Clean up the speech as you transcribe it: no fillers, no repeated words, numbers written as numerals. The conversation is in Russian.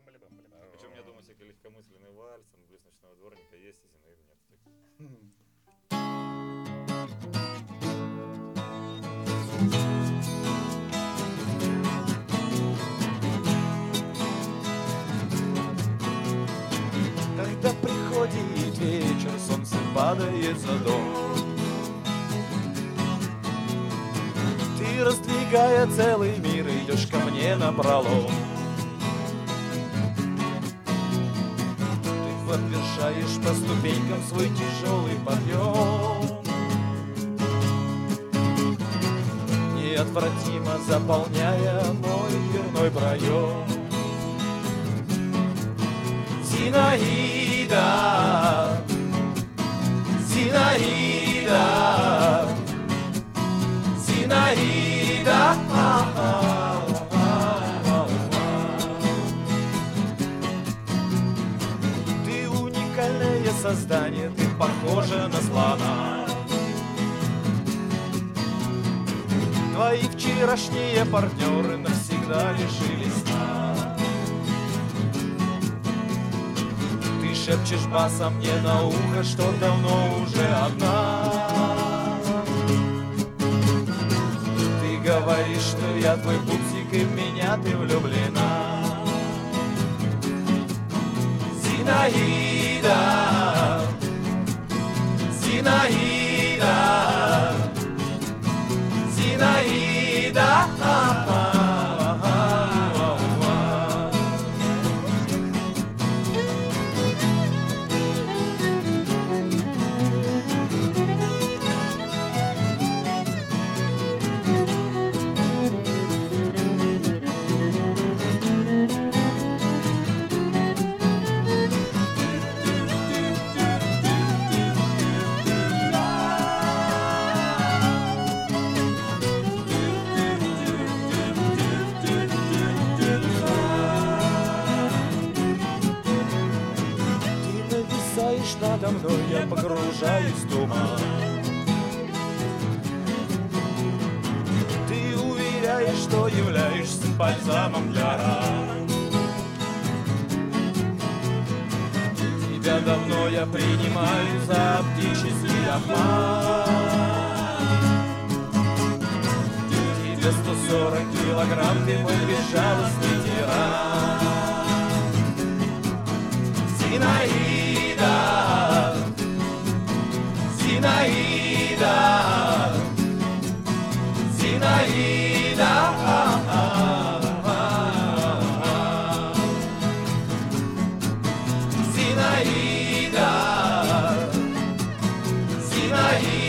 Причем у меня дома всякий легкомысленный вальс, блюз ночного дворника есть, и Зинаида нет текста. Когда приходит вечер, солнце падает за дом, ты, раздвигая целый мир, идешь ко мне напролом. Ты подвершаешь по ступенькам свой тяжелый подъем, неотвратимо заполняя мой дверной проем. Зинаида, Зинаида, Зинаида, ты уникальное создание, ты похожа на слона. Твои вчерашние партнеры навсегда лишились сна. Шепчешь басом мне на ухо, что давно уже одна. Ты говоришь, что я твой пупсик, и в меня ты влюблена. Зинаида, Зинаида, Зинаида. Надо мной я погружаюсь в туман. Ты уверяешь, что являешься бальзамом для ран. Тебя давно я принимаю за оптический обман. Тебе 140 килограмм, ты мой безжалостный тиран. Зинаида, Зинаида, Зинаида, Зинаида, Зинаида.